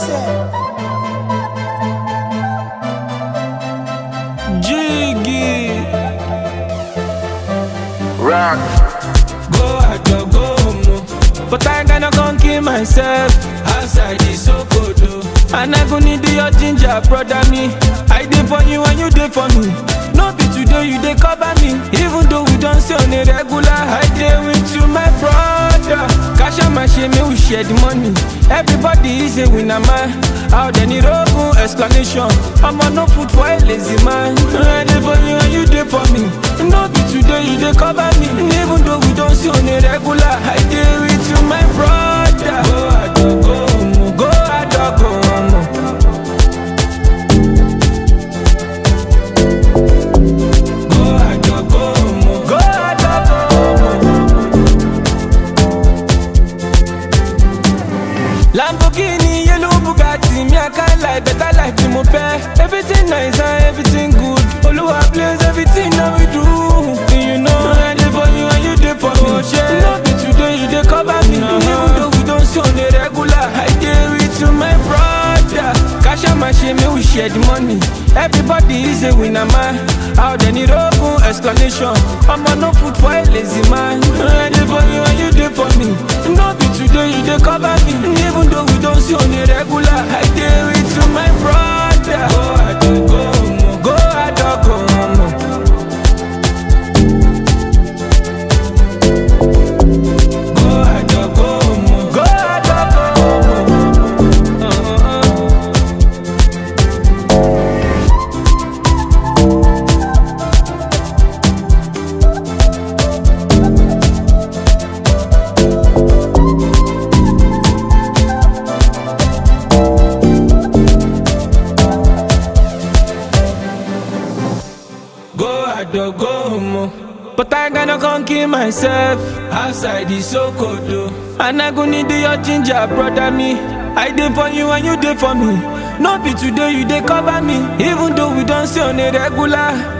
Jiggy Rock. go out or go home, but I gonna gon' kill myself outside is so cold oh. And I gon' need your ginger, brother me. I dey for you and you dey for me. No be today you dey cover me, even though we don't see on a regular. I dey with you, my brother. Cash out my shame, we share the money. Everybody is a winner, man. Out there need open explanation. I'm on no food for a lazy man. I dey for you and you dey for me. No be today you dey cover me, even though we don't see on a regular. I dey with you, my brother. Go out or go home, go out or go home. Go out or go home, go out or go home. Lamborghini, yellow Bugatti, me I can't lie, better life be my pair. Everything nice and everything good. Oluwa bless everything that we do. You know I dey for you and you dey for me. No be today you dey cover me, even though we don't see on a regular. I dey with you, my brother. Cash out my shame, we share the money. Everybody is a winner, man. Out there need open explanation. I'm on no food for a lazy man. I dey for you and you dey for me. No be today you dey cover me, even though we don't see on a regular. I dey with you, my brother. Go out or go home, go out or go home. Go out or go home, go out or go home. But I gonna gon' kill myself outside is so cold oh. And I gon' need your ginger, brother me. I dey for you and you dey for me. No be today you dey cover me, even though we don't see on a regular.